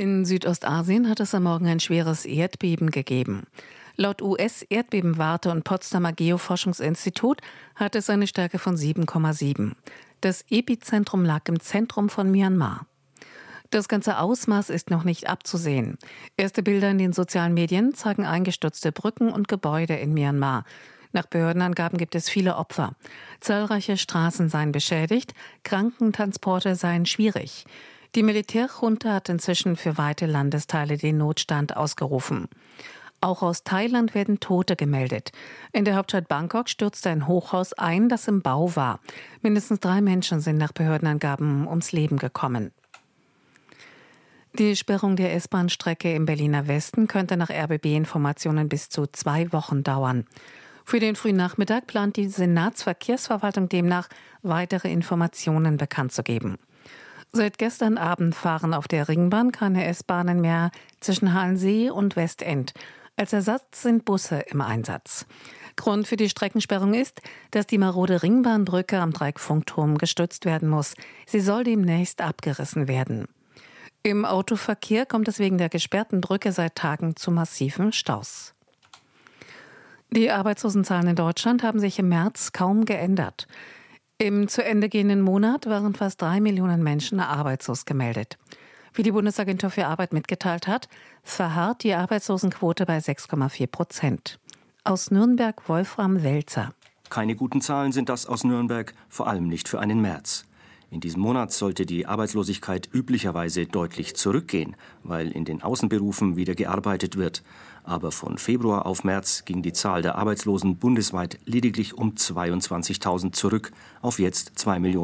In Südostasien hat es am Morgen ein schweres Erdbeben gegeben. Laut US-Erdbebenwarte und Potsdamer Geoforschungsinstitut hat es eine Stärke von 7,7. Das Epizentrum lag im Zentrum von Myanmar. Das ganze Ausmaß ist noch nicht abzusehen. Erste Bilder in den sozialen Medien zeigen eingestürzte Brücken und Gebäude in Myanmar. Nach Behördenangaben gibt es viele Opfer. Zahlreiche Straßen seien beschädigt, Krankentransporte seien schwierig. Die Militärjunta hat inzwischen für weite Landesteile den Notstand ausgerufen. Auch aus Thailand werden Tote gemeldet. In der Hauptstadt Bangkok stürzte ein Hochhaus ein, das im Bau war. Mindestens 3 Menschen sind nach Behördenangaben ums Leben gekommen. Die Sperrung der S-Bahn-Strecke im Berliner Westen könnte nach RBB-Informationen bis zu 2 Wochen dauern. Für den frühen Nachmittag plant die Senatsverkehrsverwaltung demnach, weitere Informationen bekannt zu geben. Seit gestern Abend fahren auf der Ringbahn keine S-Bahnen mehr zwischen Halensee und Westend. Als Ersatz sind Busse im Einsatz. Grund für die Streckensperrung ist, dass die marode Ringbahnbrücke am Dreieckfunkturm gestützt werden muss. Sie soll demnächst abgerissen werden. Im Autoverkehr kommt es wegen der gesperrten Brücke seit Tagen zu massiven Staus. Die Arbeitslosenzahlen in Deutschland haben sich im März kaum geändert. Im zu Ende gehenden Monat waren fast 3 Millionen Menschen arbeitslos gemeldet. Wie die Bundesagentur für Arbeit mitgeteilt hat, verharrt die Arbeitslosenquote bei 6,4%. Aus Nürnberg Wolfram Welzer. Keine guten Zahlen sind das aus Nürnberg, vor allem nicht für einen März. In diesem Monat sollte die Arbeitslosigkeit üblicherweise deutlich zurückgehen, weil in den Außenberufen wieder gearbeitet wird. Aber von Februar auf März ging die Zahl der Arbeitslosen bundesweit lediglich um 22.000 zurück, auf jetzt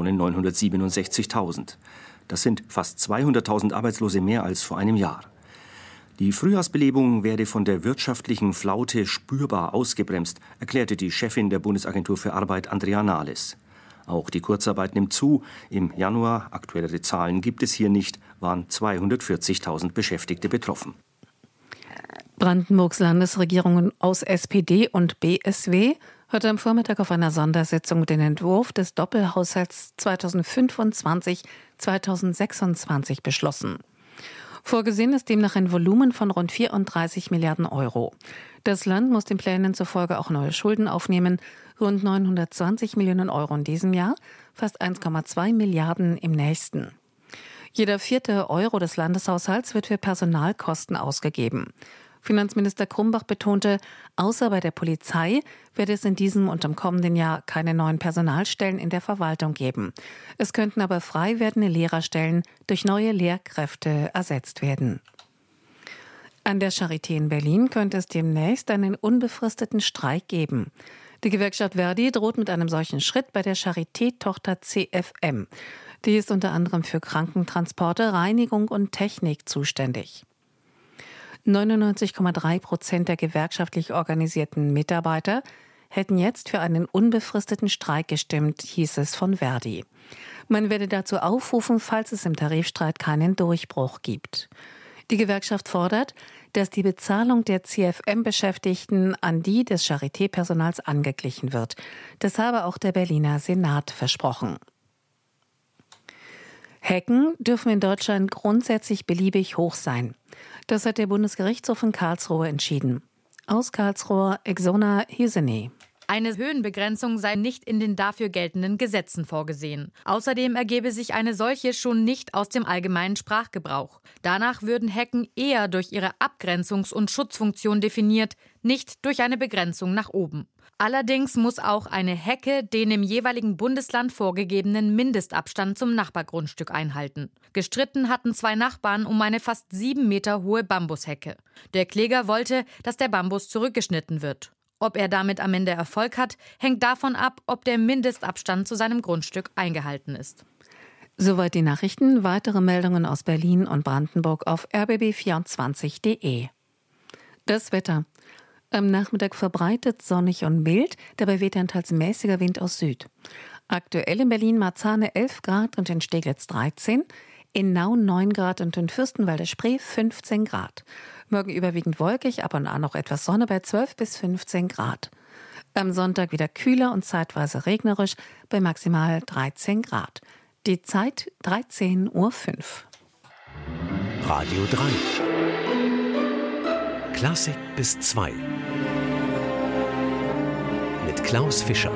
2.967.000. Das sind fast 200.000 Arbeitslose mehr als vor einem Jahr. Die Frühjahrsbelebung werde von der wirtschaftlichen Flaute spürbar ausgebremst, erklärte die Chefin der Bundesagentur für Arbeit, Andrea Nahles. Auch die Kurzarbeit nimmt zu. Im Januar, aktuellere Zahlen gibt es hier nicht, waren 240.000 Beschäftigte betroffen. Brandenburgs Landesregierung aus SPD und BSW hat am Vormittag auf einer Sondersitzung den Entwurf des Doppelhaushalts 2025-2026 beschlossen. Vorgesehen ist demnach ein Volumen von rund 34 Milliarden Euro. Das Land muss den Plänen zufolge auch neue Schulden aufnehmen, rund 920 Millionen Euro in diesem Jahr, fast 1,2 Milliarden im nächsten. Jeder 4. Euro des Landeshaushalts wird für Personalkosten ausgegeben. Finanzminister Krumbach betonte, außer bei der Polizei werde es in diesem und im kommenden Jahr keine neuen Personalstellen in der Verwaltung geben. Es könnten aber frei werdende Lehrerstellen durch neue Lehrkräfte ersetzt werden. An der Charité in Berlin könnte es demnächst einen unbefristeten Streik geben. Die Gewerkschaft Verdi droht mit einem solchen Schritt bei der Charité-Tochter CFM. Die ist unter anderem für Krankentransporte, Reinigung und Technik zuständig. 99,3% der gewerkschaftlich organisierten Mitarbeiter hätten jetzt für einen unbefristeten Streik gestimmt, hieß es von Verdi. Man werde dazu aufrufen, falls es im Tarifstreit keinen Durchbruch gibt. Die Gewerkschaft fordert, dass die Bezahlung der CFM-Beschäftigten an die des Charité-Personals angeglichen wird. Das habe auch der Berliner Senat versprochen. Hecken dürfen in Deutschland grundsätzlich beliebig hoch sein. Das hat der Bundesgerichtshof in Karlsruhe entschieden. Aus Karlsruhe, Exona Hüsené. Eine Höhenbegrenzung sei nicht in den dafür geltenden Gesetzen vorgesehen. Außerdem ergebe sich eine solche schon nicht aus dem allgemeinen Sprachgebrauch. Danach würden Hecken eher durch ihre Abgrenzungs- und Schutzfunktion definiert, nicht durch eine Begrenzung nach oben. Allerdings muss auch eine Hecke den im jeweiligen Bundesland vorgegebenen Mindestabstand zum Nachbargrundstück einhalten. Gestritten hatten 2 Nachbarn um eine fast 7 Meter hohe Bambushecke. Der Kläger wollte, dass der Bambus zurückgeschnitten wird. Ob er damit am Ende Erfolg hat, hängt davon ab, ob der Mindestabstand zu seinem Grundstück eingehalten ist. Soweit die Nachrichten. Weitere Meldungen aus Berlin und Brandenburg auf rbb24.de. Das Wetter. Am Nachmittag verbreitet sonnig und mild, dabei weht ein teils mäßiger Wind aus Süd. Aktuell in Berlin-Marzahn 11 Grad und in Steglitz 13, in Nauen 9 Grad und in Fürstenwalde Spree 15 Grad. Morgen überwiegend wolkig, ab und an noch etwas Sonne bei 12 bis 15 Grad. Am Sonntag wieder kühler und zeitweise regnerisch bei maximal 13 Grad. Die Zeit 13:05 Uhr. Radio 3. Klassik bis 2. Mit Klaus Fischer.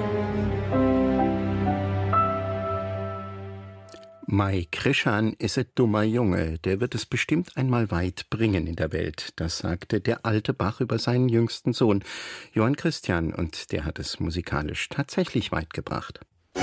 Mai Krishan ist ein dummer Junge, der wird es bestimmt einmal weit bringen in der Welt. Das sagte der alte Bach über seinen jüngsten Sohn, Johann Christian, und der hat es musikalisch tatsächlich weit gebracht.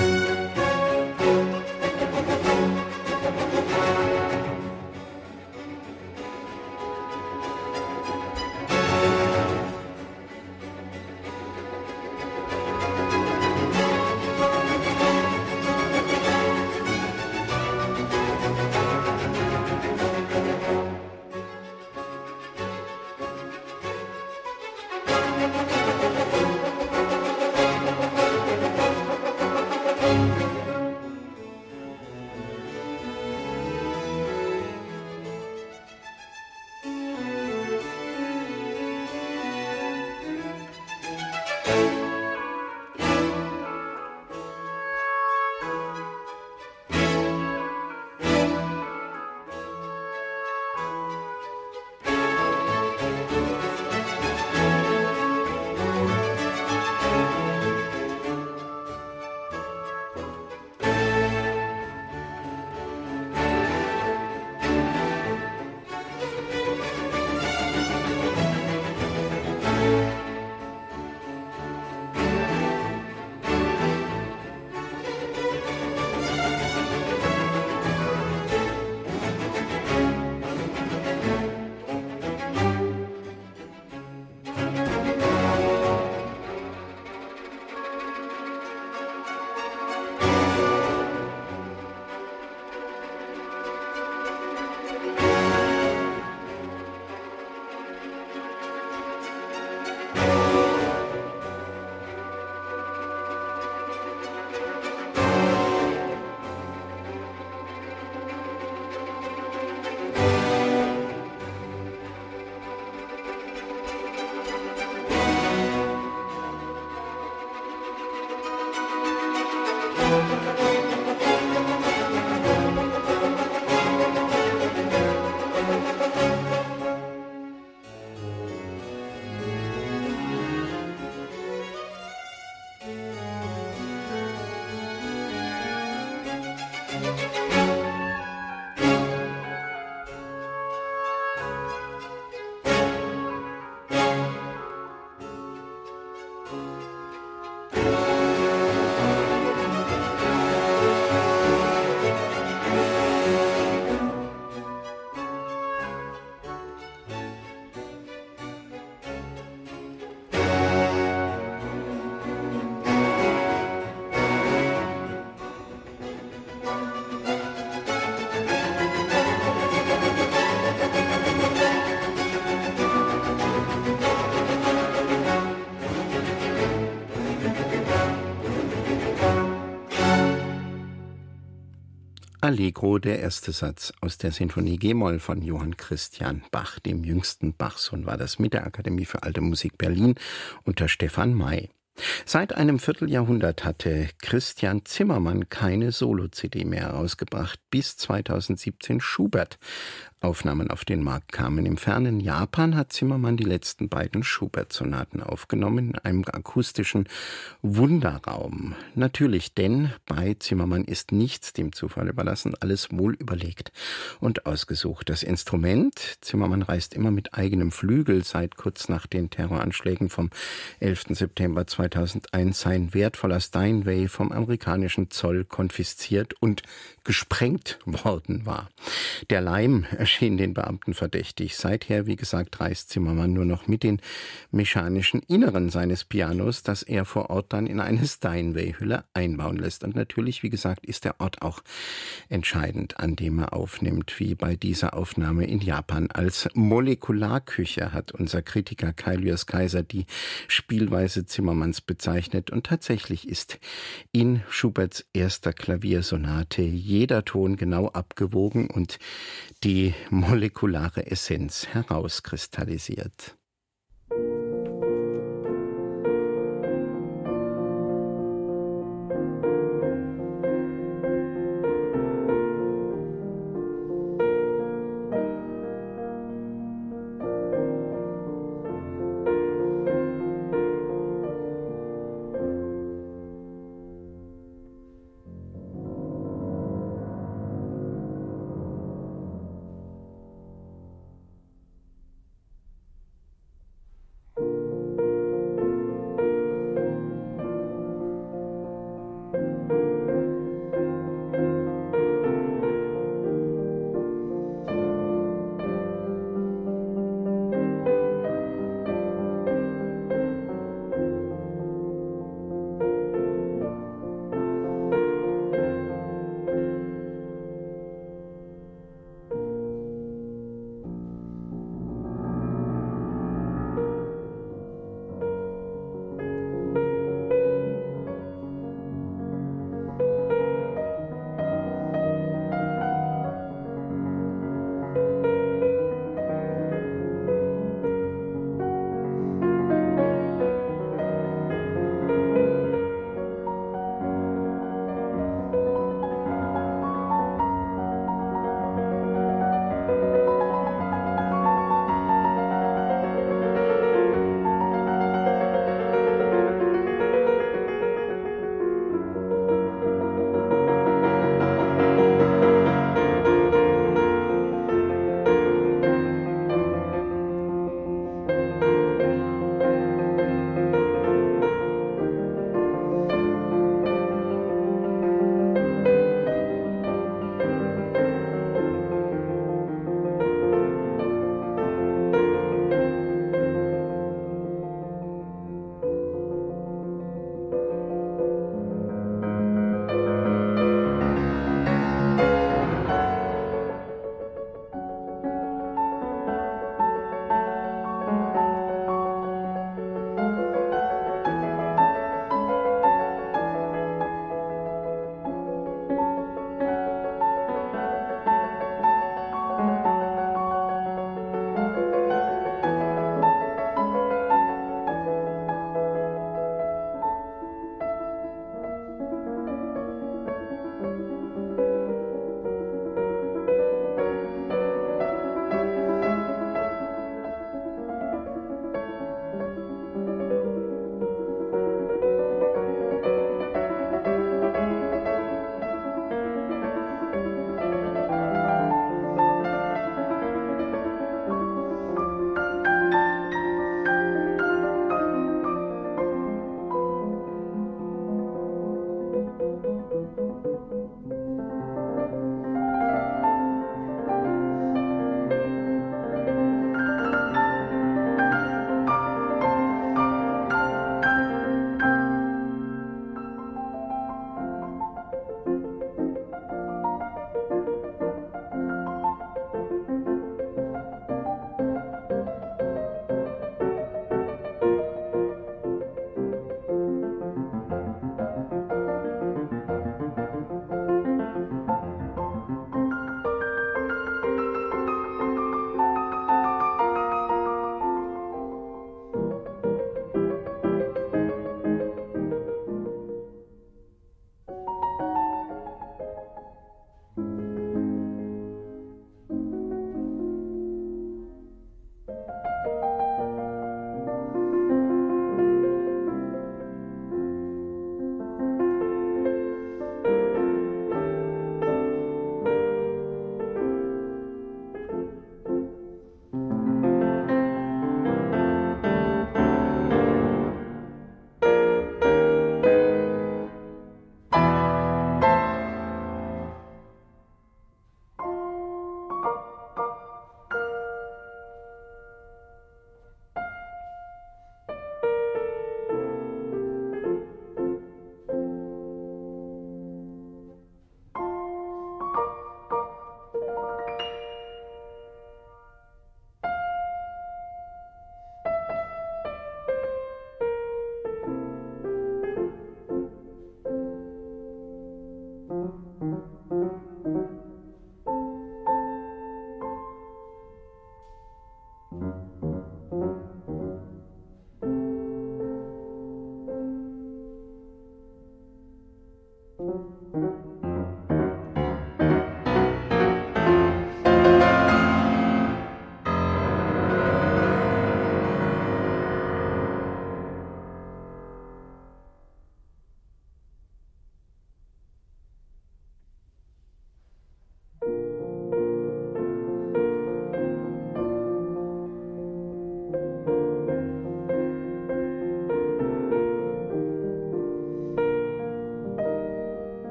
Allegro, der erste Satz aus der Sinfonie G-Moll von Johann Christian Bach, dem jüngsten Bachsohn, war das mit der Akademie für Alte Musik Berlin unter Stefan May. Seit einem Vierteljahrhundert hatte Christian Zimmermann keine Solo-CD mehr herausgebracht, bis 2017 Schubert Aufnahmen auf den Markt kamen. Im fernen Japan hat Zimmermann die letzten beiden Schubert-Sonaten aufgenommen, in einem akustischen Wunderraum. Natürlich, denn bei Zimmermann ist nichts dem Zufall überlassen, alles wohl überlegt und ausgesucht. Das Instrument, Zimmermann reist immer mit eigenem Flügel, seit kurz nach den Terroranschlägen vom 11. September 2001 sein wertvoller Steinway vom amerikanischen Zoll konfisziert und gesprengt worden war. Der Leim erschien den Beamten verdächtig. Seither, wie gesagt, reist Zimmermann nur noch mit den mechanischen Inneren seines Pianos, das er vor Ort dann in eine Steinway-Hülle einbauen lässt. Und natürlich, wie gesagt, ist der Ort auch entscheidend, an dem er aufnimmt, wie bei dieser Aufnahme in Japan. Als Molekularküche hat unser Kritiker Kailius Kaiser die Spielweise Zimmermanns bezeichnet. Und tatsächlich ist in Schuberts erster Klaviersonate jeder Ton genau abgewogen und die molekulare Essenz herauskristallisiert.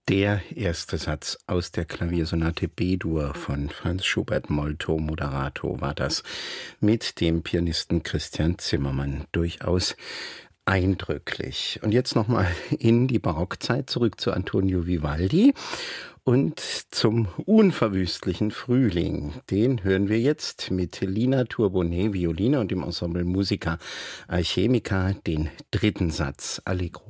Der erste Satz aus der Klaviersonate B-Dur von Franz Schubert Molto Moderato war das mit dem Pianisten Christian Zimmermann. Durchaus eindrücklich. Und jetzt nochmal in die Barockzeit zurück zu Antonio Vivaldi und zum unverwüstlichen Frühling. Den hören wir jetzt mit Lina Turbonnet, Violine, und dem Ensemble Musica Alchemica, den dritten Satz Allegro.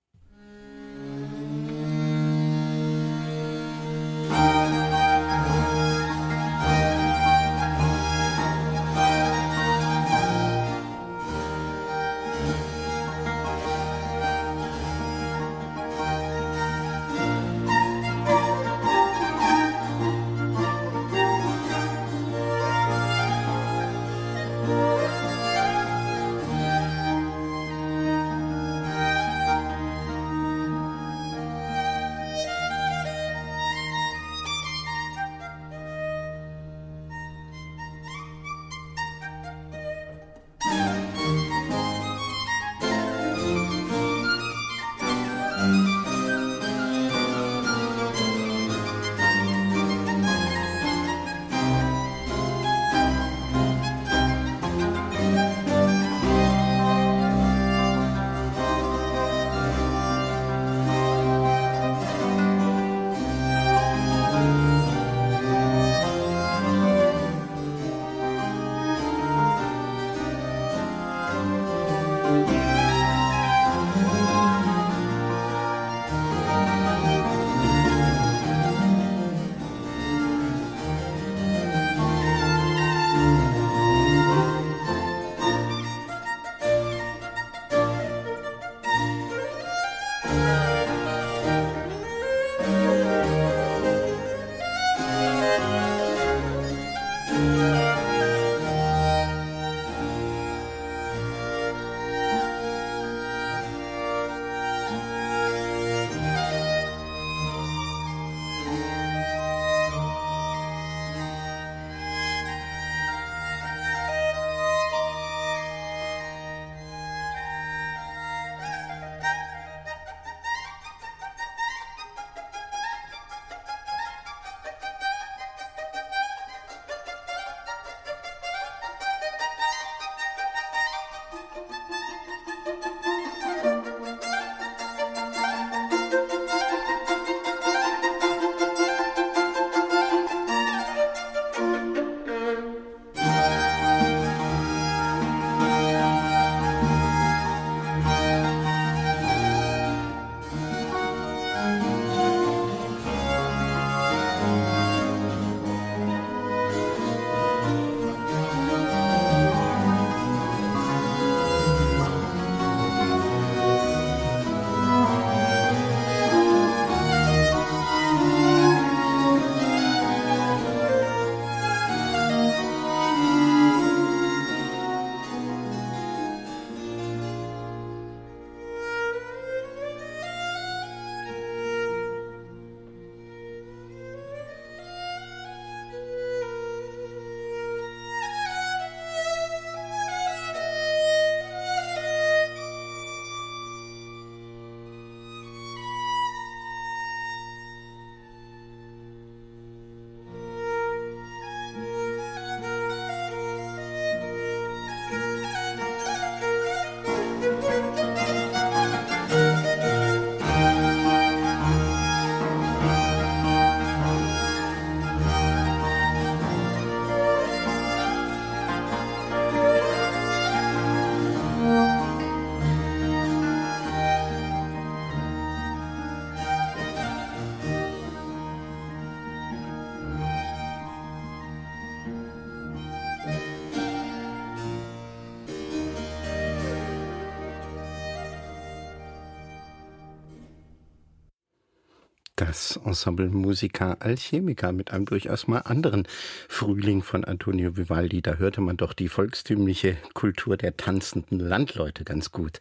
Das Ensemble Musica Alchemica mit einem durchaus mal anderen Frühling von Antonio Vivaldi. Da hörte man doch die volkstümliche Kultur der tanzenden Landleute ganz gut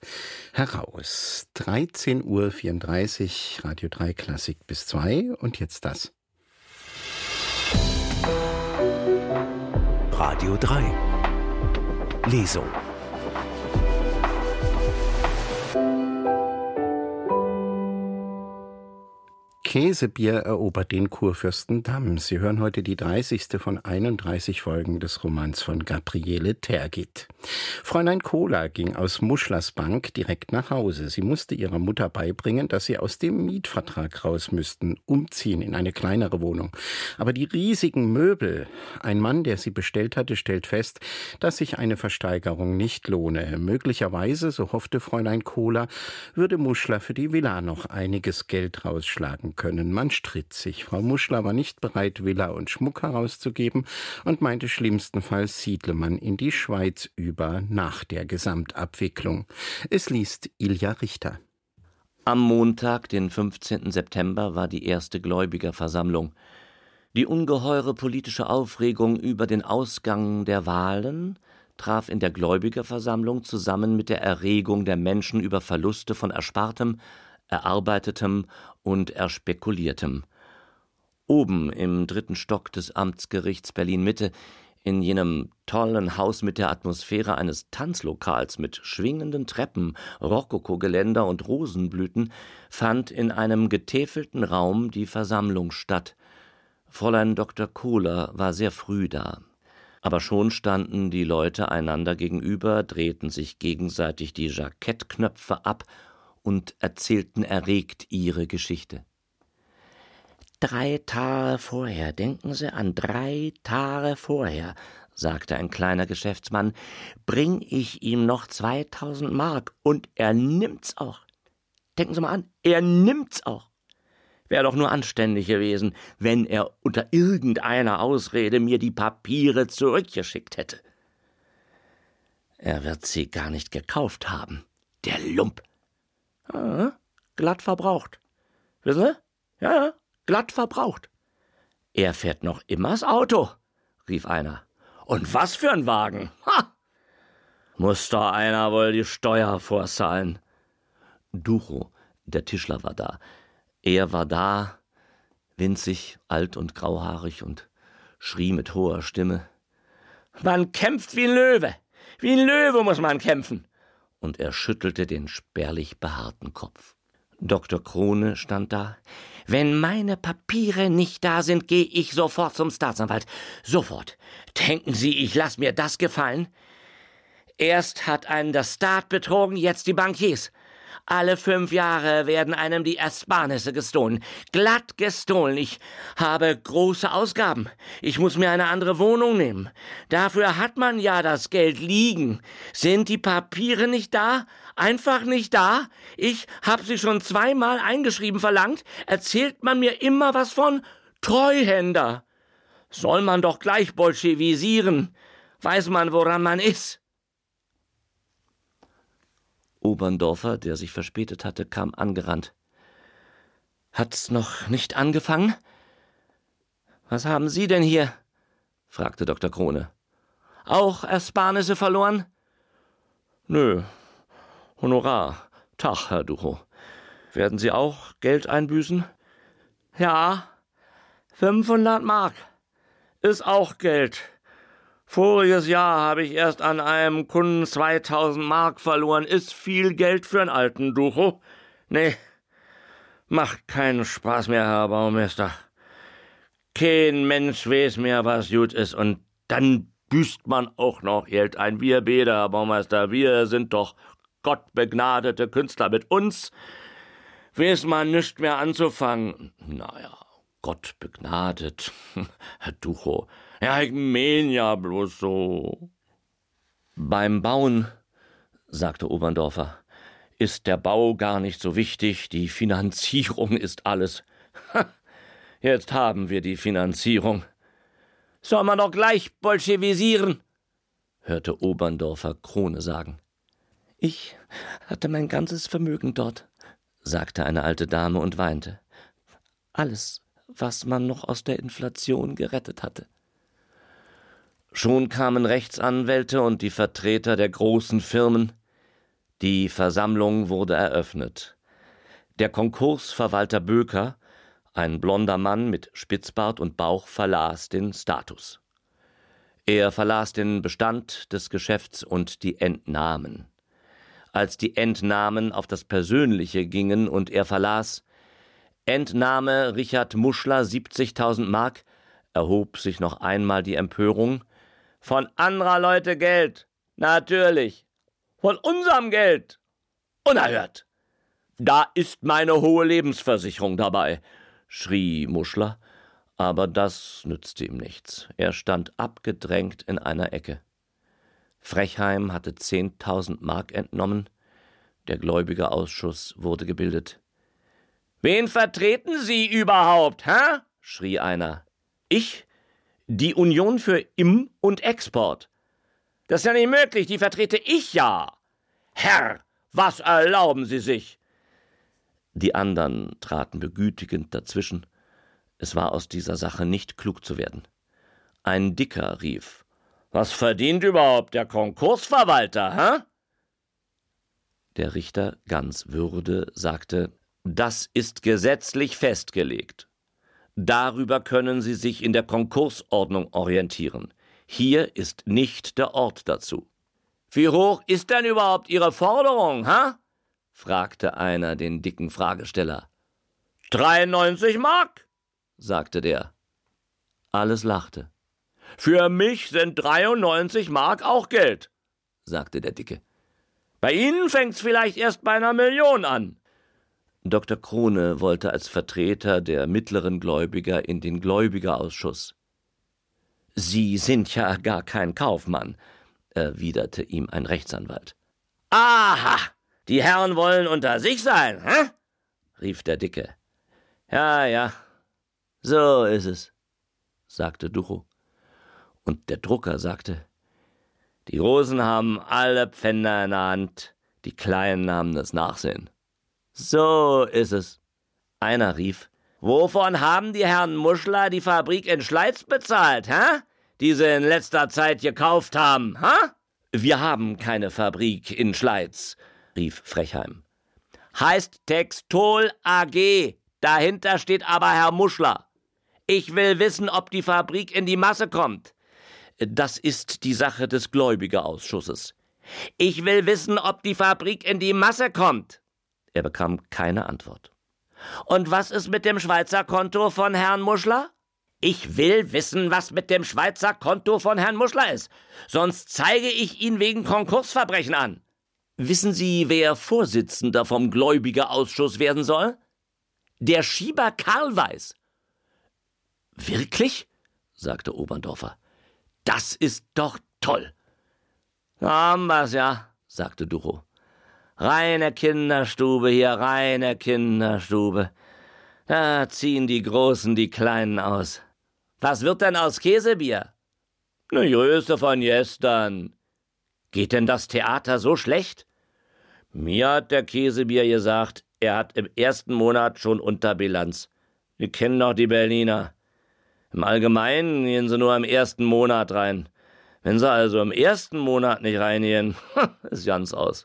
heraus. 13:34 Uhr, Radio 3 Klassik bis 2 und jetzt das. Radio 3 Lesung. Käsebier erobert den Kurfürstendamm. Sie hören heute die 30. von 31 Folgen des Romans von Gabriele Tergit. Fräulein Kohler ging aus Muschlers Bank direkt nach Hause. Sie musste ihrer Mutter beibringen, dass sie aus dem Mietvertrag raus müssten, umziehen in eine kleinere Wohnung. Aber die riesigen Möbel, ein Mann, der sie bestellt hatte, stellt fest, dass sich eine Versteigerung nicht lohne. Möglicherweise, so hoffte Fräulein Kohler, würde Muschler für die Villa noch einiges Geld rausschlagen können. Man stritt sich. Frau Muschler war nicht bereit, Villa und Schmuck herauszugeben und meinte, schlimmstenfalls siedle man in die Schweiz über nach der Gesamtabwicklung. Es liest Ilja Richter. Am Montag, den 15. September, war die erste Gläubigerversammlung. Die ungeheure politische Aufregung über den Ausgang der Wahlen traf in der Gläubigerversammlung zusammen mit der Erregung der Menschen über Verluste von Erspartem, Erarbeitetem und Erspekuliertem. Oben im 3. Stock des Amtsgerichts Berlin-Mitte, in jenem tollen Haus mit der Atmosphäre eines Tanzlokals mit schwingenden Treppen, Rokokogeländer und Rosenblüten, fand in einem getäfelten Raum die Versammlung statt. Fräulein Dr. Kohler war sehr früh da. Aber schon standen die Leute einander gegenüber, drehten sich gegenseitig die Jackettknöpfe ab und erzählten erregt ihre Geschichte. 3 Tage vorher, denken Sie an 3 Tage vorher, sagte ein kleiner Geschäftsmann, bring ich ihm noch 2000 Mark und er nimmt's auch. Denken Sie mal an, er nimmt's auch. Wäre doch nur anständig gewesen, wenn er unter irgendeiner Ausrede mir die Papiere zurückgeschickt hätte. Er wird sie gar nicht gekauft haben, der Lump. Glatt verbraucht. Wissen Sie? Ja, glatt verbraucht. Er fährt noch immer das Auto, rief einer. Und was für ein Wagen? Ha! Muss doch einer wohl die Steuer vorzahlen. Ducho, der Tischler, war da. Er war da, winzig, alt und grauhaarig, und schrie mit hoher Stimme: Man kämpft wie ein Löwe! Wie ein Löwe muss man kämpfen! Und er schüttelte den spärlich behaarten Kopf. Dr. Krone stand da. Wenn meine Papiere nicht da sind, gehe ich sofort zum Staatsanwalt. Sofort. Denken Sie, ich lasse mir das gefallen? Erst hat einen der Staat betrogen, jetzt die Bankiers. Alle 5 Jahre werden einem die Ersparnisse gestohlen. Glatt gestohlen. Ich habe große Ausgaben. Ich muss mir eine andere Wohnung nehmen. Dafür hat man ja das Geld liegen. Sind die Papiere nicht da? Einfach nicht da? Ich habe sie schon 2-mal eingeschrieben verlangt. Erzählt man mir immer was von Treuhänder. Soll man doch gleich bolschewisieren. Weiß man, woran man ist. Oberndorfer, der sich verspätet hatte, kam angerannt. »Hat's noch nicht angefangen?« »Was haben Sie denn hier?« fragte Dr. Krone. »Auch Ersparnisse verloren?« »Nö, Honorar. Tag, Herr Ducho. Werden Sie auch Geld einbüßen?« »Ja, 500 Mark. Ist auch Geld. Voriges Jahr habe ich erst an einem Kunden 2000 Mark verloren. Ist viel Geld für einen alten Ducho. Nee, macht keinen Spaß mehr, Herr Baumeister. Kein Mensch weiß mehr, was gut ist. Und dann büßt man auch noch Geld ein. Wir beide, Herr Baumeister, wir sind doch gottbegnadete Künstler. Mit uns weiß man nicht mehr anzufangen. Naja, Gott begnadet, Herr Ducho. Ja, ich mein ja bloß so. Beim Bauen, sagte Oberndorfer, ist der Bau gar nicht so wichtig, die Finanzierung ist alles. Jetzt haben wir die Finanzierung. Soll man doch gleich bolschewisieren, hörte Oberndorfer Krone sagen. Ich hatte mein ganzes Vermögen dort, sagte eine alte Dame und weinte. Alles, was man noch aus der Inflation gerettet hatte. Schon kamen Rechtsanwälte und die Vertreter der großen Firmen. Die Versammlung wurde eröffnet. Der Konkursverwalter Böker, ein blonder Mann mit Spitzbart und Bauch, verlas den Status. Er verlas den Bestand des Geschäfts und die Entnahmen. Als die Entnahmen auf das Persönliche gingen und er verlas: Entnahme Richard Muschler 70.000 Mark, erhob sich noch einmal die Empörung. Von anderer Leute Geld, natürlich. Von unserem Geld. Unerhört. Da ist meine hohe Lebensversicherung dabei, schrie Muschler, aber das nützte ihm nichts. Er stand abgedrängt in einer Ecke. Frechheim hatte 10.000 Mark entnommen. Der Gläubigerausschuss wurde gebildet. »Wen vertreten Sie überhaupt, hä?« schrie einer. »Ich? Die Union für Im- und Export.« »Das ist ja nicht möglich, die vertrete ich ja.« »Herr, was erlauben Sie sich?« Die anderen traten begütigend dazwischen. Es war aus dieser Sache nicht klug zu werden. Ein Dicker rief: »Was verdient überhaupt der Konkursverwalter, hä?« Der Richter, ganz Würde, sagte: »Das ist gesetzlich festgelegt. Darüber können Sie sich in der Konkursordnung orientieren. Hier ist nicht der Ort dazu.« »Wie hoch ist denn überhaupt Ihre Forderung, hä?« fragte einer den dicken Fragesteller. »93 Mark«, sagte der. Alles lachte. »Für mich sind 93 Mark auch Geld«, sagte der Dicke. »Bei Ihnen fängt's vielleicht erst bei 1 Million an.« Dr. Krone wollte als Vertreter der mittleren Gläubiger in den Gläubigerausschuss. »Sie sind ja gar kein Kaufmann«, erwiderte ihm ein Rechtsanwalt. »Aha, die Herren wollen unter sich sein, hä?« rief der Dicke. Ja, so ist es«, sagte Duchow. Und der Drucker sagte: »Die Großen haben alle Pfänder in der Hand, die Kleinen haben das Nachsehen.« »So ist es.« Einer rief: »Wovon haben die Herren Muschler die Fabrik in Schleiz bezahlt, hä? Die sie in letzter Zeit gekauft haben, hä?« »Wir haben keine Fabrik in Schleiz«, rief Frechheim. »Heißt Textol AG, dahinter steht aber Herr Muschler. Ich will wissen, ob die Fabrik in die Masse kommt.« »Das ist die Sache des Gläubigerausschusses.« »Ich will wissen, ob die Fabrik in die Masse kommt.« Er bekam keine Antwort. »Und was ist mit dem Schweizer Konto von Herrn Muschler?« »Ich will wissen, was mit dem Schweizer Konto von Herrn Muschler ist. Sonst zeige ich ihn wegen Konkursverbrechen an.« »Wissen Sie, wer Vorsitzender vom Gläubigerausschuss werden soll?« »Der Schieber Karl Weiß.« »Wirklich?«, sagte Oberndorfer. »Das ist doch toll.« »Haben wir's ja«, sagte Duchow. »Reine Kinderstube hier, reine Kinderstube. Da ziehen die Großen die Kleinen aus. Was wird denn aus Käsebier?« »Ne Größe von gestern.« »Geht denn das Theater so schlecht?« »Mir hat der Käsebier gesagt, er hat im 1. Monat schon Unterbilanz. Wir kennen doch die Berliner. Im Allgemeinen gehen sie nur im 1. Monat rein. Wenn sie also im 1. Monat nicht reingehen, ist ganz aus.«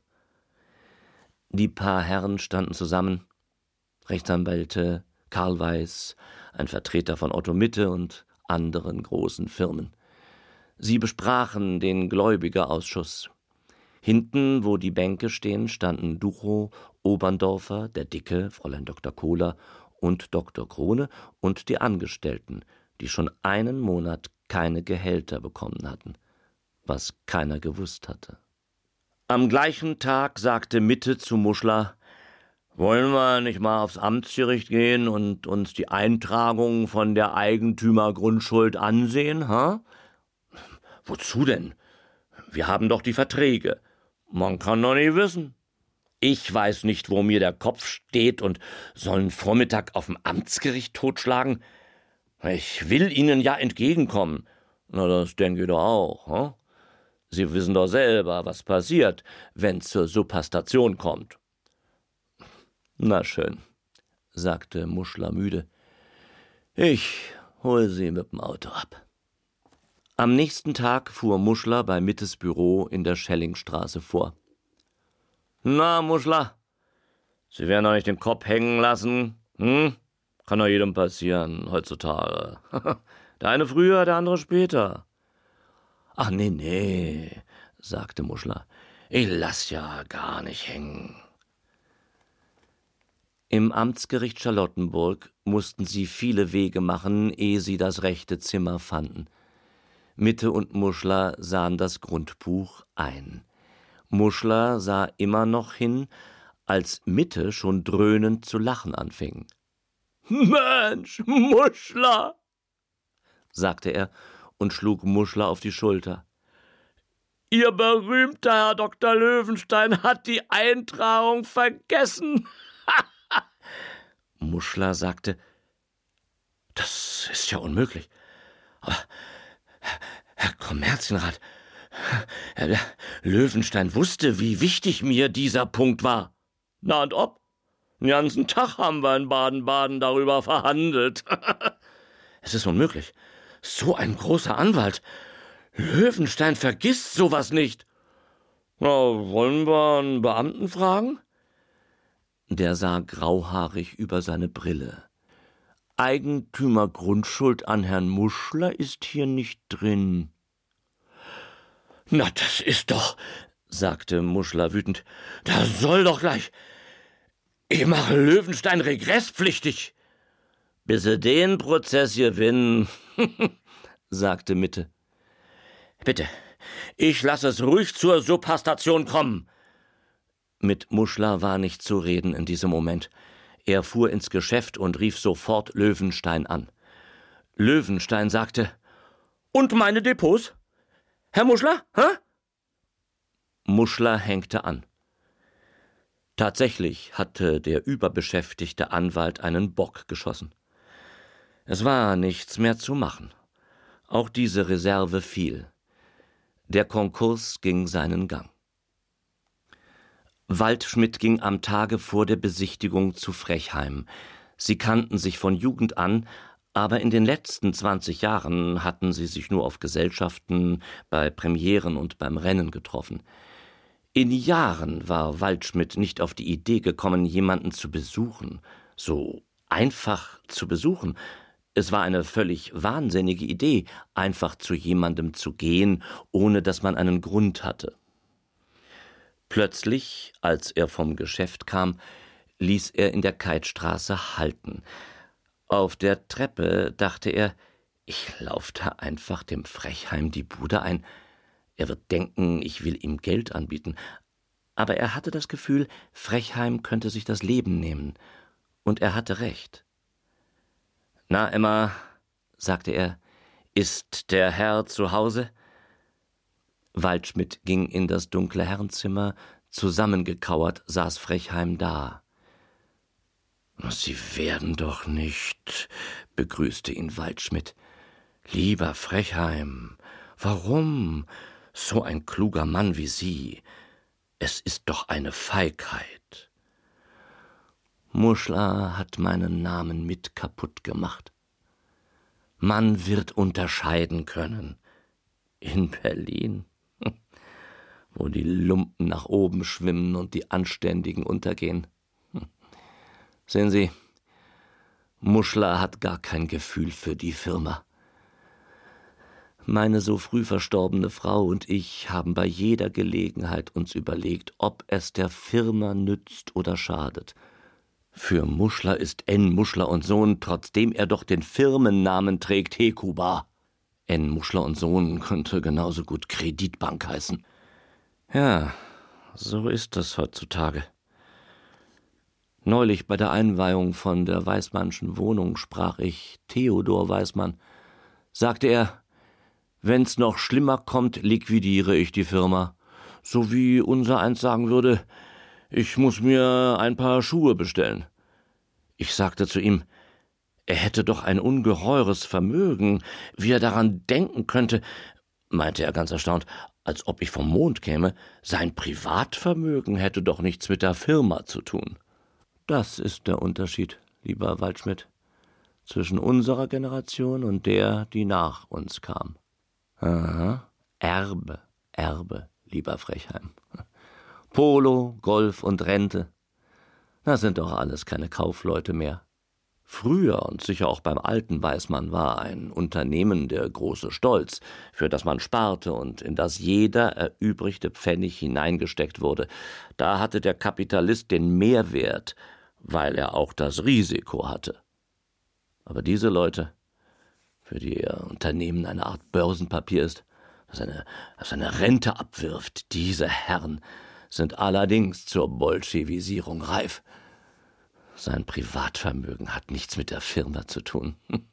Die paar Herren standen zusammen. Rechtsanwälte, Karl Weiß, ein Vertreter von Otto Mitte und anderen großen Firmen. Sie besprachen den Gläubigerausschuss. Hinten, wo die Bänke stehen, standen Duchow, Oberndorfer, der Dicke, Fräulein Dr. Kohler und Dr. Krone und die Angestellten, die schon einen Monat keine Gehälter bekommen hatten, was keiner gewusst hatte. Am gleichen Tag sagte Mitte zu Muschler: »Wollen wir nicht mal aufs Amtsgericht gehen und uns die Eintragung von der Eigentümergrundschuld ansehen, ha?« »Wozu denn? Wir haben doch die Verträge. Man kann doch nicht wissen. Ich weiß nicht, wo mir der Kopf steht und soll einen Vormittag auf dem Amtsgericht totschlagen. Ich will Ihnen ja entgegenkommen. Na, das denke ich doch auch, ha? Sie wissen doch selber, was passiert, wenn zur Subhastation kommt.« »Na schön«, sagte Muschler müde. »Ich hole Sie mit dem Auto ab.« Am nächsten Tag fuhr Muschler bei Mittes Büro in der Schellingstraße vor. »Na, Muschler, Sie werden doch nicht den Kopf hängen lassen, hm? Kann doch jedem passieren, heutzutage. Der eine früher, der andere später.« »Ach, nee«, sagte Muschler. »Ich lass ja gar nicht hängen.« Im Amtsgericht Charlottenburg mussten sie viele Wege machen, ehe sie das rechte Zimmer fanden. Mitte und Muschler sahen das Grundbuch ein. Muschler sah immer noch hin, als Mitte schon dröhnend zu lachen anfing. »Mensch, Muschler«, sagte er und schlug Muschler auf die Schulter. »Ihr berühmter Herr Dr. Löwenstein hat die Eintragung vergessen.« Muschler sagte, »Das ist ja unmöglich. Aber Herr Kommerzienrat, Herr Löwenstein wusste, wie wichtig mir dieser Punkt war.« »Na und ob? Den ganzen Tag haben wir in Baden-Baden darüber verhandelt.« »Es ist unmöglich. So ein großer Anwalt. Löwenstein vergisst sowas nicht.« »Na, wollen wir einen Beamten fragen?« Der sah grauhaarig über seine Brille. »Eigentümergrundschuld an Herrn Muschler ist hier nicht drin.« »Na, das ist doch«, sagte Muschler wütend, »das soll doch gleich. Ich mache Löwenstein regresspflichtig.« »Bis sie den Prozess gewinnen«, sagte Mitte. »Bitte, ich lasse es ruhig zur Subhastation kommen.« Mit Muschler war nicht zu reden in diesem Moment. Er fuhr ins Geschäft und rief sofort Löwenstein an. Löwenstein sagte, »Und meine Depots? Herr Muschler, hä?« Muschler hängte an. Tatsächlich hatte der überbeschäftigte Anwalt einen Bock geschossen. Es war nichts mehr zu machen. Auch diese Reserve fiel. Der Konkurs ging seinen Gang. Waldschmidt ging am Tage vor der Besichtigung zu Frechheim. Sie kannten sich von Jugend an, aber in den letzten 20 Jahren hatten sie sich nur auf Gesellschaften, bei Premieren und beim Rennen getroffen. In Jahren war Waldschmidt nicht auf die Idee gekommen, jemanden zu besuchen. So einfach zu besuchen. Es war eine völlig wahnsinnige Idee, einfach zu jemandem zu gehen, ohne dass man einen Grund hatte. Plötzlich, als er vom Geschäft kam, ließ er in der Keithstraße halten. Auf der Treppe dachte er, ich lauf da einfach dem Frechheim die Bude ein. Er wird denken, ich will ihm Geld anbieten. Aber er hatte das Gefühl, Frechheim könnte sich das Leben nehmen. Und er hatte recht. »Na, Emma«, sagte er, »ist der Herr zu Hause?« Waldschmidt ging in das dunkle Herrenzimmer, zusammengekauert saß Frechheim da. »Sie werden doch nicht«, begrüßte ihn Waldschmidt. »Lieber Frechheim, warum? So ein kluger Mann wie Sie. Es ist doch eine Feigheit.« Muschler hat meinen Namen mit kaputt gemacht. Man wird unterscheiden können. In Berlin, wo die Lumpen nach oben schwimmen und die Anständigen untergehen. Sehen Sie, Muschler hat gar kein Gefühl für die Firma. Meine so früh verstorbene Frau und ich haben bei jeder Gelegenheit uns überlegt, ob es der Firma nützt oder schadet. Für Muschler ist N. Muschler und Sohn, trotzdem er doch den Firmennamen trägt, Hekuba. N. Muschler und Sohn könnte genauso gut Kreditbank heißen. Ja, so ist das heutzutage. Neulich bei der Einweihung von der Weismannschen Wohnung sprach ich Theodor Weismann. Sagte er, wenn's noch schlimmer kommt, liquidiere ich die Firma. So wie unser eins sagen würde, ich muss mir ein paar Schuhe bestellen. Ich sagte zu ihm, er hätte doch ein ungeheures Vermögen, wie er daran denken könnte, meinte er ganz erstaunt, als ob ich vom Mond käme, sein Privatvermögen hätte doch nichts mit der Firma zu tun. Das ist der Unterschied, lieber Waldschmidt, zwischen unserer Generation und der, die nach uns kam. Aha, Erbe, lieber Frechheim. Polo, Golf und Rente, das sind doch alles keine Kaufleute mehr. Früher und sicher auch beim alten Weismann war ein Unternehmen der große Stolz, für das man sparte und in das jeder erübrigte Pfennig hineingesteckt wurde. Da hatte der Kapitalist den Mehrwert, weil er auch das Risiko hatte. Aber diese Leute, für die ihr Unternehmen eine Art Börsenpapier ist, das eine Rente abwirft, diese Herren sind allerdings zur Bolschewisierung reif. Sein Privatvermögen hat nichts mit der Firma zu tun.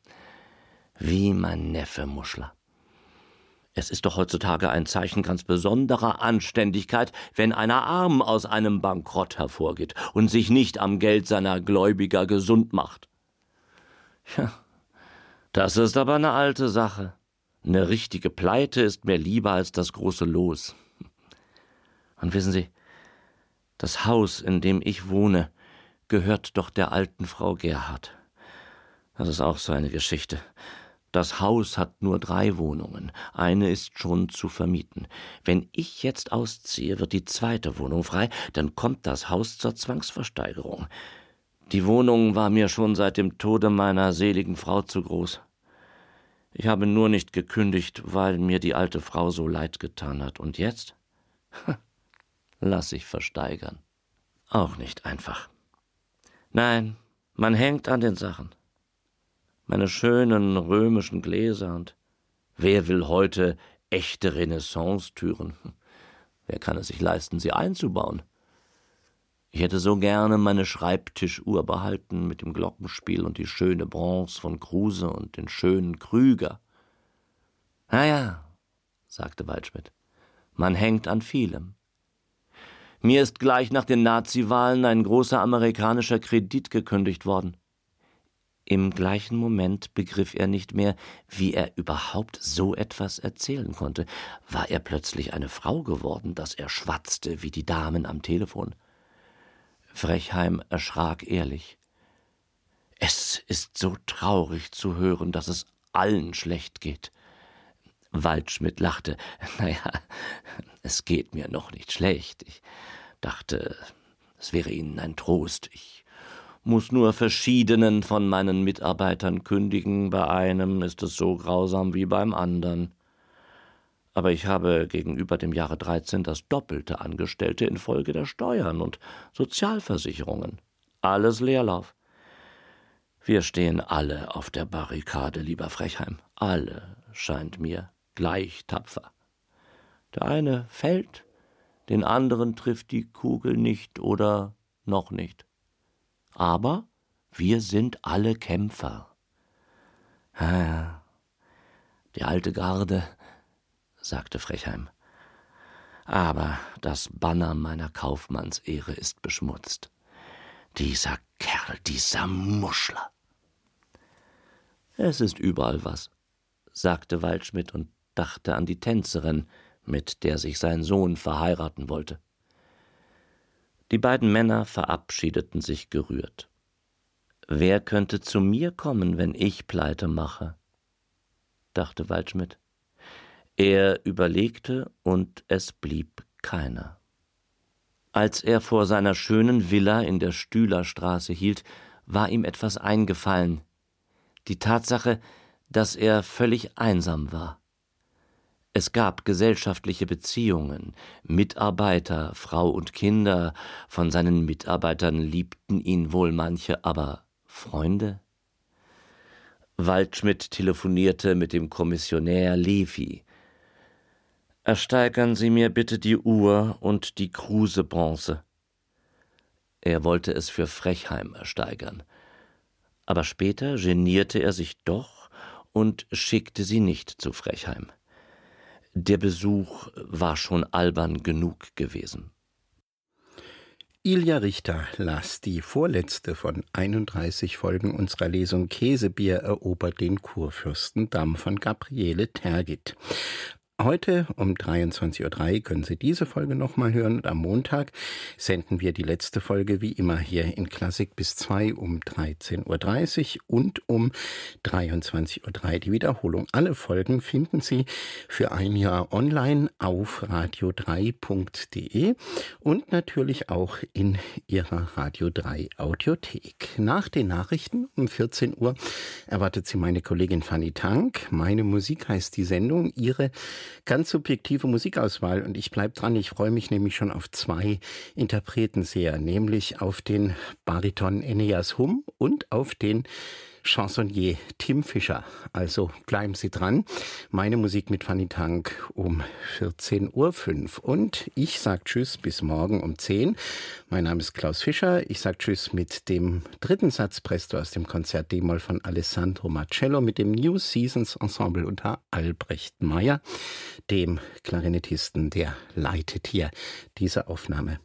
Wie mein Neffe Muschler. Es ist doch heutzutage ein Zeichen ganz besonderer Anständigkeit, wenn einer arm aus einem Bankrott hervorgeht und sich nicht am Geld seiner Gläubiger gesund macht. Ja, das ist aber eine alte Sache. Eine richtige Pleite ist mir lieber als das große Los. Und wissen Sie, das Haus, in dem ich wohne, gehört doch der alten Frau Gerhard. Das ist auch so eine Geschichte. Das Haus hat nur 3 Wohnungen. Eine ist schon zu vermieten. Wenn ich jetzt ausziehe, wird die 2. Wohnung frei, dann kommt das Haus zur Zwangsversteigerung. Die Wohnung war mir schon seit dem Tode meiner seligen Frau zu groß. Ich habe nur nicht gekündigt, weil mir die alte Frau so leid getan hat. Und jetzt? Lass ich versteigern. Auch nicht einfach. Nein, man hängt an den Sachen. Meine schönen römischen Gläser, und wer will heute echte Renaissance-Türen? Wer kann es sich leisten, sie einzubauen? Ich hätte so gerne meine Schreibtischuhr behalten mit dem Glockenspiel und die schöne Bronze von Kruse und den schönen Krüger. Na ja, sagte Waldschmidt, man hängt an vielem. Mir ist gleich nach den Nazi-Wahlen ein großer amerikanischer Kredit gekündigt worden. Im gleichen Moment begriff er nicht mehr, wie er überhaupt so etwas erzählen konnte. War er plötzlich eine Frau geworden, dass er schwatzte wie die Damen am Telefon? Frechheim erschrak ehrlich. Es ist so traurig zu hören, dass es allen schlecht geht. Waldschmidt lachte. Naja, es geht mir noch nicht schlecht. Ich dachte, es wäre Ihnen ein Trost. Ich muss nur verschiedenen von meinen Mitarbeitern kündigen. Bei einem ist es so grausam wie beim anderen. Aber ich habe gegenüber dem Jahre 13 das Doppelte Angestellte infolge der Steuern und Sozialversicherungen. Alles Leerlauf. Wir stehen alle auf der Barrikade, lieber Frechheim. Alle, scheint mir, gleich tapfer. Der eine fällt, den anderen trifft die Kugel nicht oder noch nicht. Aber wir sind alle Kämpfer. Ja, die alte Garde, sagte Frechheim. Aber das Banner meiner Kaufmannsehre ist beschmutzt. Dieser Kerl, dieser Muschler. Es ist überall was, sagte Waldschmidt und dachte an die Tänzerin, mit der sich sein Sohn verheiraten wollte. Die beiden Männer verabschiedeten sich gerührt. »Wer könnte zu mir kommen, wenn ich Pleite mache?« dachte Waldschmidt. Er überlegte, und es blieb keiner. Als er vor seiner schönen Villa in der Stühlerstraße hielt, war ihm etwas eingefallen. Die Tatsache, dass er völlig einsam war. Es gab gesellschaftliche Beziehungen, Mitarbeiter, Frau und Kinder, von seinen Mitarbeitern liebten ihn wohl manche, aber Freunde? Waldschmidt telefonierte mit dem Kommissionär Levy. »Ersteigern Sie mir bitte die Uhr und die Kruse-Bronze.« Er wollte es für Frechheim ersteigern. Aber später genierte er sich doch und schickte sie nicht zu Frechheim. Der Besuch war schon albern genug gewesen. Ilja Richter las die vorletzte von 31 Folgen unserer Lesung Käsebier erobert den Kurfürstendamm von Gabriele Tergit. Heute um 23:03 Uhr können Sie diese Folge nochmal hören und am Montag senden wir die letzte Folge wie immer hier in Klassik bis 2 um 13:30 Uhr und um 23:03 Uhr die Wiederholung. Alle Folgen finden Sie für ein Jahr online auf radio3.de und natürlich auch in Ihrer Radio 3 Audiothek. Nach den Nachrichten um 14 Uhr erwartet Sie meine Kollegin Fanny Tank. Meine Musik heißt die Sendung. Ihre Ganz subjektive Musikauswahl und ich bleibe dran. Ich freue mich nämlich schon auf 2 Interpreten sehr, nämlich auf den Bariton Eneas Humm und auf den Chansonnier Tim Fischer. Also bleiben Sie dran. Meine Musik mit Fanny Tank um 14:05 Uhr. Und ich sage Tschüss bis morgen um 10. Mein Name ist Klaus Fischer. Ich sage Tschüss mit dem 3. Satz Presto aus dem Konzert D-Moll von Alessandro Marcello mit dem New Seasons Ensemble unter Albrecht Meyer, dem Klarinettisten, der leitet hier diese Aufnahme.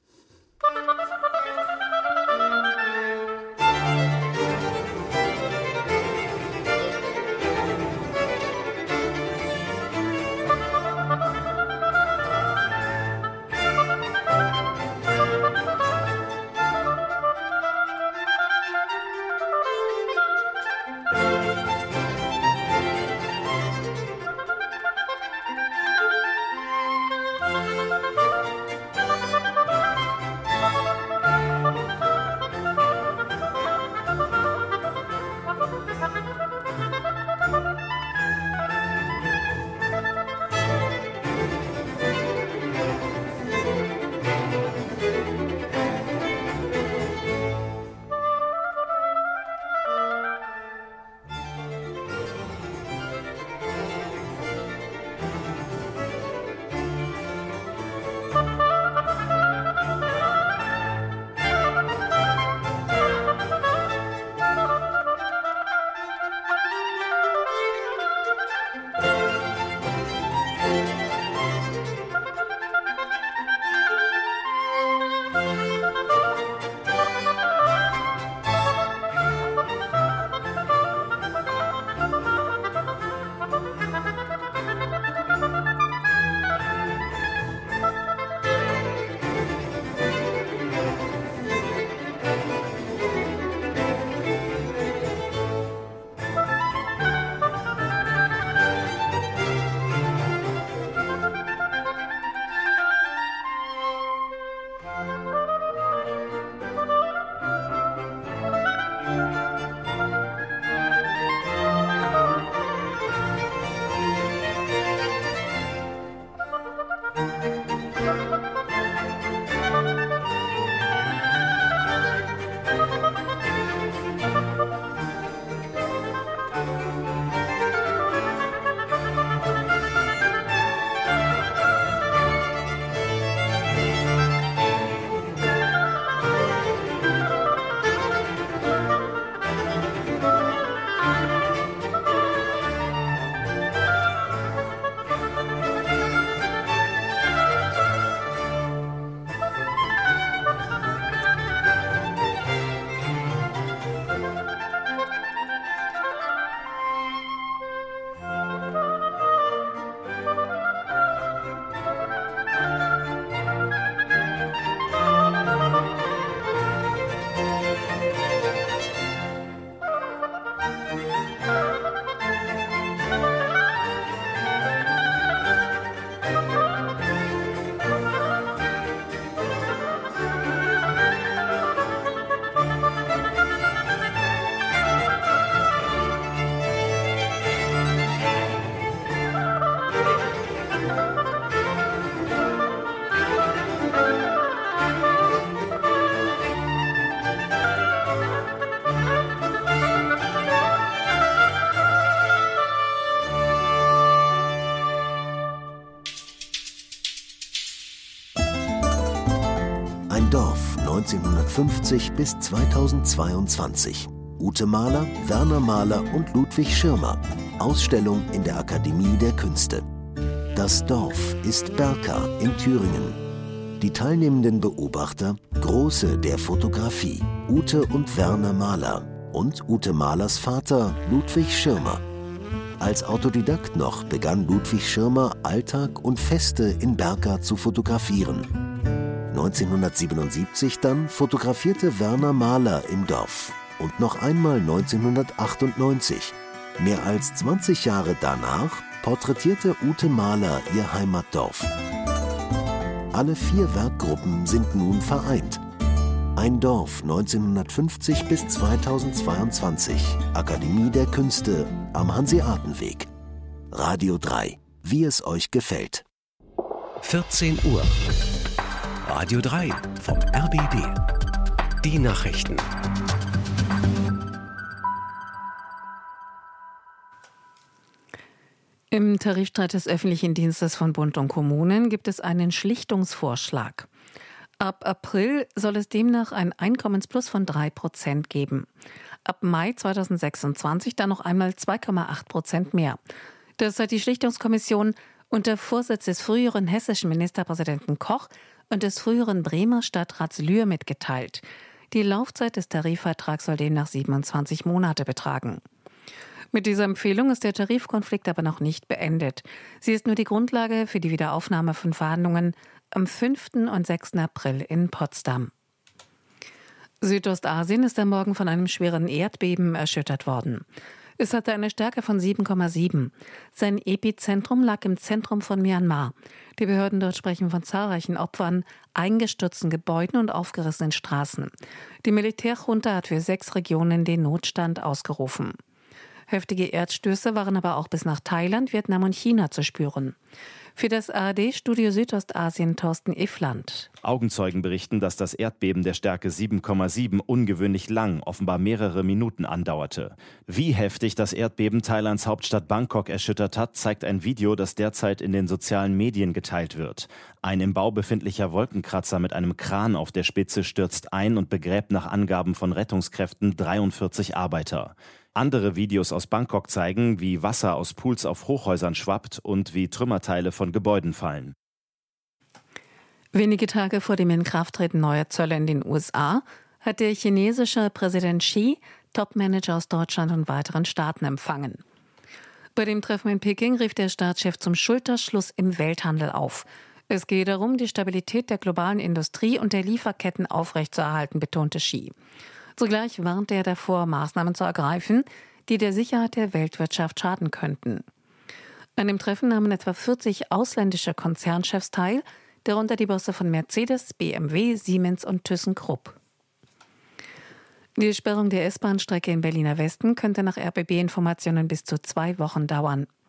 Ein Dorf 1950 bis 2022. Ute Mahler, Werner Mahler und Ludwig Schirmer. Ausstellung in der Akademie der Künste. Das Dorf ist Berka in Thüringen. Die teilnehmenden Beobachter, Große der Fotografie, Ute und Werner Mahler und Ute Mahlers Vater Ludwig Schirmer. Als Autodidakt noch begann Ludwig Schirmer, Alltag und Feste in Berka zu fotografieren. 1977 dann fotografierte Werner Mahler im Dorf. Und noch einmal 1998. Mehr als 20 Jahre danach porträtierte Ute Mahler ihr Heimatdorf. Alle 4 Werkgruppen sind nun vereint. Ein Dorf 1950 bis 2022. Akademie der Künste am Hanseatenweg. Radio 3. wie es euch gefällt. 14 Uhr. Radio 3 vom RBB. Die Nachrichten. Im Tarifstreit des öffentlichen Dienstes von Bund und Kommunen gibt es einen Schlichtungsvorschlag. Ab April soll es demnach ein Einkommensplus von 3% geben. Ab Mai 2026 dann noch einmal 2,8% mehr. Das hat die Schlichtungskommission unter Vorsitz des früheren hessischen Ministerpräsidenten Koch und des früheren Bremer Stadtrats Lühr mitgeteilt. Die Laufzeit des Tarifvertrags soll demnach 27 Monate betragen. Mit dieser Empfehlung ist der Tarifkonflikt aber noch nicht beendet. Sie ist nur die Grundlage für die Wiederaufnahme von Verhandlungen am 5. und 6. April in Potsdam. Südostasien ist am Morgen von einem schweren Erdbeben erschüttert worden. Es hatte eine Stärke von 7,7. Sein Epizentrum lag im Zentrum von Myanmar. Die Behörden dort sprechen von zahlreichen Opfern, eingestürzten Gebäuden und aufgerissenen Straßen. Die Militärjunta hat für 6 Regionen den Notstand ausgerufen. Heftige Erdstöße waren aber auch bis nach Thailand, Vietnam und China zu spüren. Für das ARD-Studio Südostasien Thorsten Iffland. Augenzeugen berichten, dass das Erdbeben der Stärke 7,7 ungewöhnlich lang, offenbar mehrere Minuten andauerte. Wie heftig das Erdbeben Thailands Hauptstadt Bangkok erschüttert hat, zeigt ein Video, das derzeit in den sozialen Medien geteilt wird. Ein im Bau befindlicher Wolkenkratzer mit einem Kran auf der Spitze stürzt ein und begräbt nach Angaben von Rettungskräften 43 Arbeiter. Andere Videos aus Bangkok zeigen, wie Wasser aus Pools auf Hochhäusern schwappt und wie Trümmerteile von Gebäuden fallen. Wenige Tage vor dem Inkrafttreten neuer Zölle in den USA hat der chinesische Präsident Xi Topmanager aus Deutschland und weiteren Staaten empfangen. Bei dem Treffen in Peking rief der Staatschef zum Schulterschluss im Welthandel auf. Es gehe darum, die Stabilität der globalen Industrie und der Lieferketten aufrechtzuerhalten, betonte Xi. Zugleich warnte er davor, Maßnahmen zu ergreifen, die der Sicherheit der Weltwirtschaft schaden könnten. An dem Treffen nahmen etwa 40 ausländische Konzernchefs teil, darunter die Bosse von Mercedes, BMW, Siemens und ThyssenKrupp. Die Sperrung der S-Bahn-Strecke im Berliner Westen könnte nach RBB-Informationen bis zu 2 Wochen dauern.